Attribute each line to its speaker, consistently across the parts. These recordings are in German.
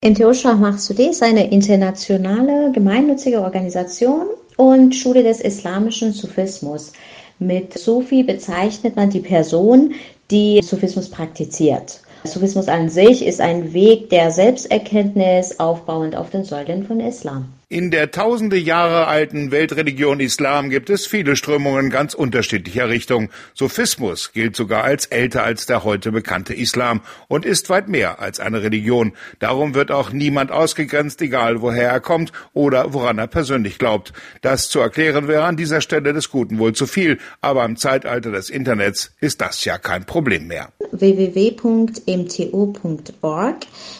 Speaker 1: MTO Shah Mahsudi ist eine internationale gemeinnützige Organisation und Schule des islamischen Sufismus. Mit Sufi bezeichnet man die Person, die Sufismus praktiziert. Sufismus an sich ist ein Weg der Selbsterkenntnis, aufbauend auf den Säulen von Islam.
Speaker 2: In der tausende Jahre alten Weltreligion Islam gibt es viele Strömungen ganz unterschiedlicher Richtung. Sufismus gilt sogar als älter als der heute bekannte Islam und ist weit mehr als eine Religion. Darum wird auch niemand ausgegrenzt, egal woher er kommt oder woran er persönlich glaubt. Das zu erklären wäre an dieser Stelle des Guten wohl zu viel, aber im Zeitalter des Internets ist das ja kein Problem mehr.
Speaker 1: www.mto.org.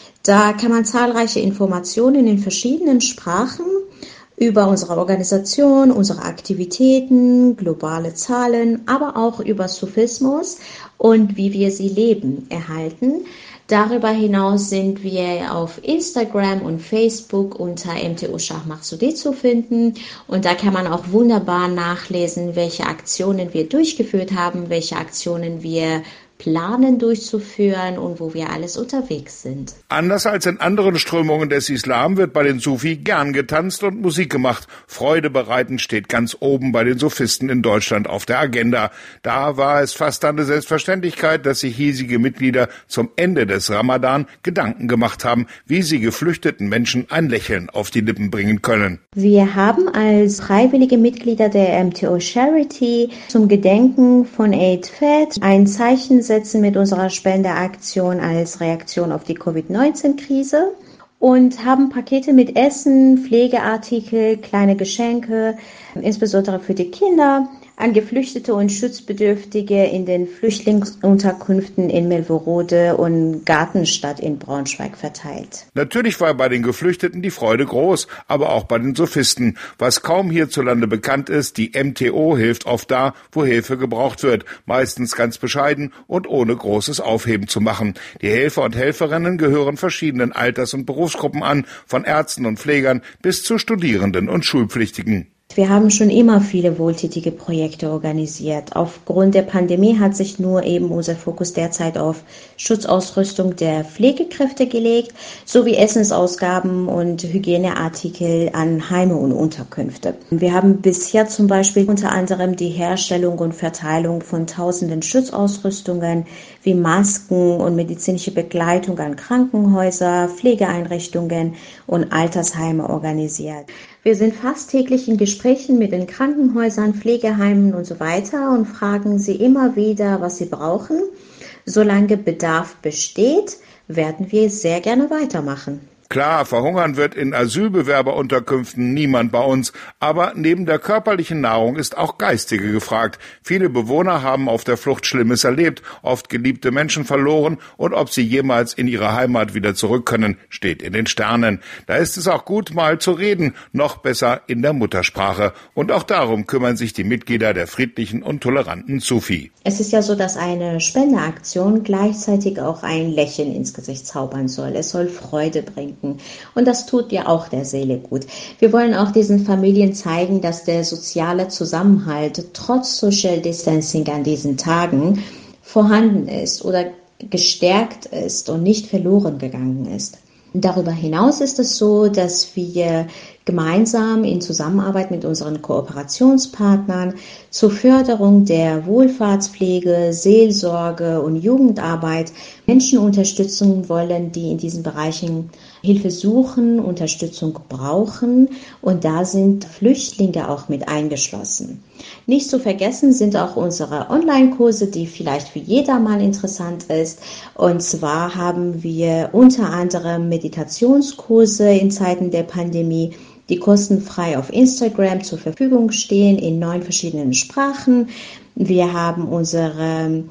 Speaker 1: Da kann man zahlreiche Informationen in verschiedenen Sprachen über unsere Organisation, unsere Aktivitäten, globale Zahlen, aber auch über Sufismus und wie wir sie leben erhalten. Darüber hinaus sind wir auf Instagram und Facebook unter MTO Shah Mahsudi zu finden und da kann man auch wunderbar nachlesen, welche Aktionen wir durchgeführt haben, welche Aktionen wir planen durchzuführen und wo wir alles unterwegs sind.
Speaker 2: Anders als in anderen Strömungen des Islam wird bei den Sufi gern getanzt und Musik gemacht. Freude bereiten steht ganz oben bei den Sufisten in Deutschland auf der Agenda. Da war es fast eine Selbstverständlichkeit, dass sich hiesige Mitglieder zum Ende des Ramadan Gedanken gemacht haben, wie sie geflüchteten Menschen ein Lächeln auf die Lippen bringen können.
Speaker 1: Wir haben als freiwillige Mitglieder der MTO Charity zum Gedenken von Eid Fed ein Zeichen setzen mit unserer Spendeaktion als Reaktion auf die Covid-19-Krise und haben Pakete mit Essen, Pflegeartikel, kleine Geschenke, insbesondere für die Kinder, an Geflüchtete und Schutzbedürftige in den Flüchtlingsunterkünften in Melverode und Gartenstadt in Braunschweig verteilt.
Speaker 2: Natürlich war bei den Geflüchteten die Freude groß, aber auch bei den Sufisten. Was kaum hierzulande bekannt ist, die MTO hilft oft da, wo Hilfe gebraucht wird, meistens ganz bescheiden und ohne großes Aufheben zu machen. Die Helfer und Helferinnen gehören verschiedenen Alters- und Berufsgruppen an, von Ärzten und Pflegern bis zu Studierenden und Schulpflichtigen.
Speaker 1: Wir haben schon immer viele wohltätige Projekte organisiert. Aufgrund der Pandemie hat sich nur eben unser Fokus derzeit auf Schutzausrüstung der Pflegekräfte gelegt, sowie Essensausgaben und Hygieneartikel an Heime und Unterkünfte. Wir haben bisher zum Beispiel unter anderem die Herstellung und Verteilung von tausenden Schutzausrüstungen wie Masken und medizinische Begleitung an Krankenhäuser, Pflegeeinrichtungen und Altersheime organisiert. Wir sind fast täglich in Gesprächen mit den Krankenhäusern, Pflegeheimen und so weiter und fragen sie immer wieder, was sie brauchen. Solange Bedarf besteht, werden wir sehr gerne weitermachen.
Speaker 2: Klar, verhungern wird in Asylbewerberunterkünften niemand bei uns, aber neben der körperlichen Nahrung ist auch geistige gefragt. Viele Bewohner haben auf der Flucht Schlimmes erlebt, oft geliebte Menschen verloren und ob sie jemals in ihre Heimat wieder zurück können, steht in den Sternen. Da ist es auch gut, mal zu reden, noch besser in der Muttersprache. Und auch darum kümmern sich die Mitglieder der friedlichen und toleranten Sufi.
Speaker 1: Es ist ja so, dass eine Spendeaktion gleichzeitig auch ein Lächeln ins Gesicht zaubern soll. Es soll Freude bringen. Und das tut ja auch der Seele gut. Wir wollen auch diesen Familien zeigen, dass der soziale Zusammenhalt trotz Social Distancing an diesen Tagen vorhanden ist oder gestärkt ist und nicht verloren gegangen ist. Darüber hinaus ist es so, dass wir gemeinsam in Zusammenarbeit mit unseren Kooperationspartnern zur Förderung der Wohlfahrtspflege, Seelsorge und Jugendarbeit Menschen unterstützen wollen, die in diesen Bereichen Hilfe suchen, Unterstützung brauchen und da sind Flüchtlinge auch mit eingeschlossen. Nicht zu vergessen sind auch unsere Online-Kurse, die vielleicht für jedermann interessant ist. Und zwar haben wir unter anderem Meditationskurse in Zeiten der Pandemie, die kostenfrei auf Instagram zur Verfügung stehen in 9 verschiedenen Sprachen. Wir haben unsere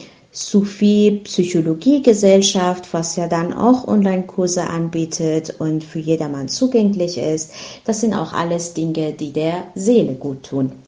Speaker 1: Sufi-Psychologie-Gesellschaft, was ja dann auch Online-Kurse anbietet und für jedermann zugänglich ist. Das sind auch alles Dinge, die der Seele gut tun.